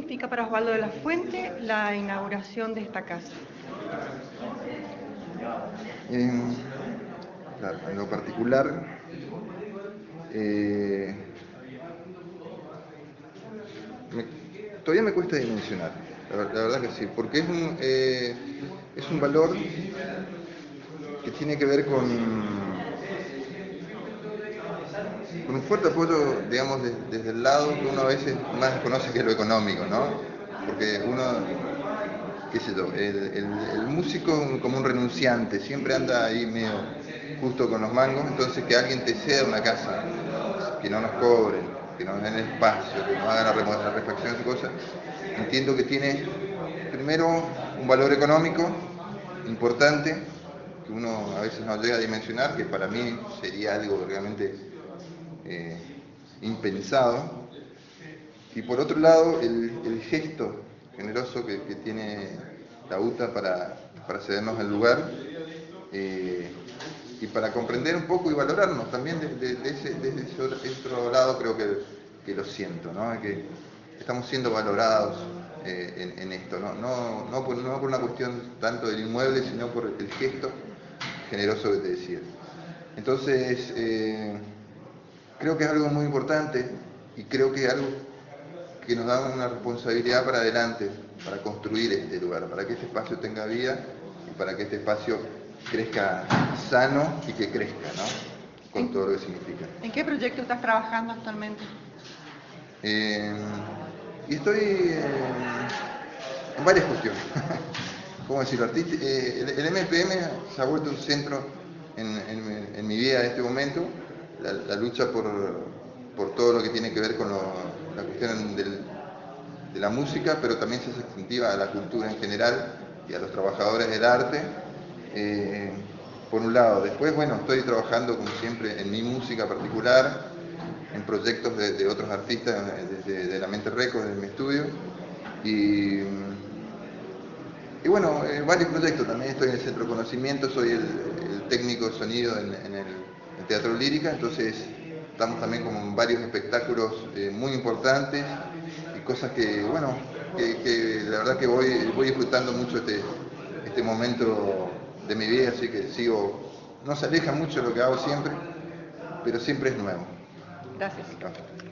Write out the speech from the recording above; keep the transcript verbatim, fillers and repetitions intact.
significa para Osvaldo de la Fuente la inauguración de esta casa? Eh, claro, en lo particular, eh, me, todavía me cuesta dimensionar, la, la verdad que sí, porque es un, eh, es un valor que tiene que ver con, con un fuerte apoyo, digamos, de, desde el lado que uno a veces más conoce, que es lo económico, ¿no? Porque uno, qué sé yo, el, el, el músico como un renunciante, siempre anda ahí medio justo con los mangos, entonces que alguien te ceda una casa, que no nos cobren, que nos den espacio, que nos hagan la refacción y cosas, entiendo que tiene primero un valor económico importante, que uno a veces no llega a dimensionar, que para mí sería algo realmente eh, impensado. Y por otro lado, el, el gesto generoso que, que tiene la U T A para, para cedernos el lugar eh, y para comprender un poco y valorarnos también desde de, de ese, de ese, otro lado, creo que, que lo siento, ¿no? Que estamos siendo valorados eh, en, en esto, ¿no? No, no, por, no por una cuestión tanto del inmueble, sino por el gesto generoso que te decía. Entonces, eh, creo que es algo muy importante y creo que es algo que nos da una responsabilidad para adelante, para construir este lugar, para que este espacio tenga vida y para que este espacio crezca sano y que crezca, ¿no? Con todo lo que significa. ¿En qué proyecto estás trabajando actualmente? Eh, y estoy eh, en varias cuestiones. ¿Cómo decirlo? Artista, eh, el, el M P M se ha vuelto un centro en, en, en mi vida en este momento, la, la lucha por, por todo lo que tiene que ver con lo, la cuestión del, de la música, pero también se extensiva a la cultura en general y a los trabajadores del arte, eh, por un lado. Después, bueno, estoy trabajando como siempre en mi música particular, en proyectos de, de otros artistas, desde de la Mente Records, en mi estudio, y, y bueno, eh, varios proyectos. También estoy en el Centro de Conocimiento, soy el, el técnico de sonido en, en el en Teatro Lírica, entonces estamos también como en varios espectáculos eh, muy importantes y cosas que, bueno, que, que la verdad que voy, voy disfrutando mucho este, este momento de mi vida, así que sigo, no se aleja mucho de lo que hago siempre, pero siempre es nuevo. Gracias.